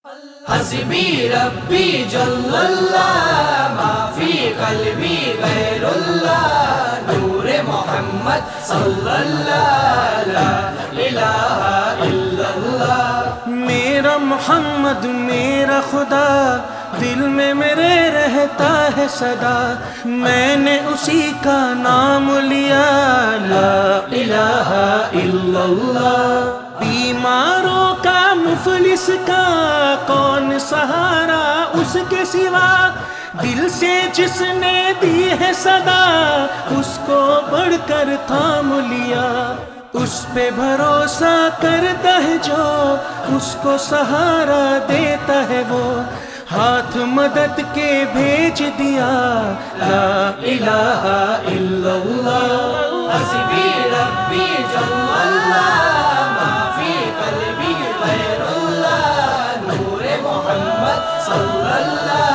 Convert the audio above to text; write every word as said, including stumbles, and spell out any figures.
حسبی ربی جل اللہ ما فی قلبی غیر اللہ نور محمد صلی اللہ لا الہ الا اللہ۔ میرا محمد میرا خدا دل میں میرے رہتا ہے صدا، میں نے اسی کا نام لیا لا الہ الا اللہ۔ بیماروں کا مفلس کا کون سہارا اس کے سوا، دل سے جس نے دی ہے صدا اس کو بڑھ کر تھام لیا۔ اس پہ بھروسہ کرتا ہے جو اس کو سہارا دیتا ہے وہ، ہاتھ مدد کے بھیج دیا لا الہ الا اللہ۔ حسبی ربی جل اللہ ما فی قلبی غیر اللہ نور محمد صلی اللہ